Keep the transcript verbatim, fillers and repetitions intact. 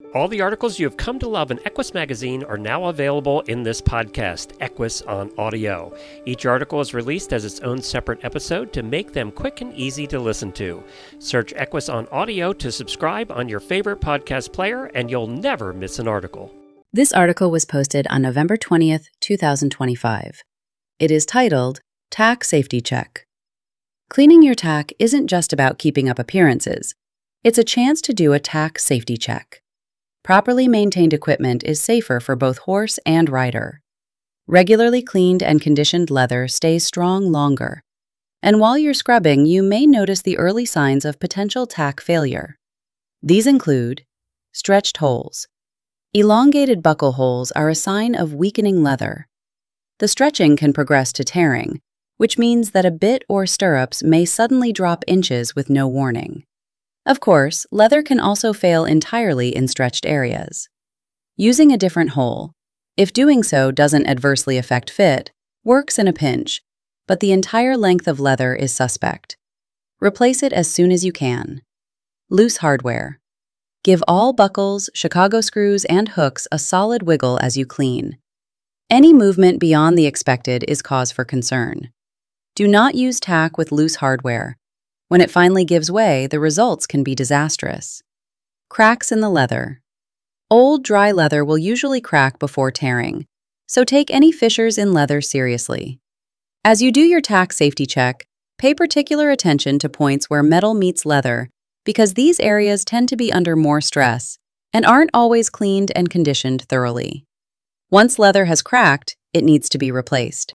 All the articles you have come to love in Equus Magazine are now available in this podcast, Equus on Audio. Each article is released as its own separate episode to make them quick and easy to listen to. Search Equus on Audio to subscribe on your favorite podcast player, and you'll never miss an article. This article was posted on November twentieth, two thousand twenty-five. It is titled, Tack Safety Check. Cleaning your tack isn't just about keeping up appearances. It's a chance to do a tack safety check. Properly maintained equipment is safer for both horse and rider. Regularly cleaned and conditioned leather stays strong longer. And while you're scrubbing, you may notice the early signs of potential tack failure. These include stretched holes. Elongated buckle holes are a sign of weakening leather. The stretching can progress to tearing, which means that a bit or stirrups may suddenly drop inches with no warning. Of course, leather can also fail entirely in stretched areas. Using a different hole, if doing so doesn't adversely affect fit, works in a pinch, but the entire length of leather is suspect. Replace it as soon as you can. Loose hardware. Give all buckles, Chicago screws, and hooks a solid wiggle as you clean. Any movement beyond the expected is cause for concern. Do not use tack with loose hardware. When it finally gives way, the results can be disastrous. Cracks in the leather. Old, dry leather will usually crack before tearing, so take any fissures in leather seriously. As you do your tack safety check, pay particular attention to points where metal meets leather, because these areas tend to be under more stress and aren't always cleaned and conditioned thoroughly. Once leather has cracked, it needs to be replaced.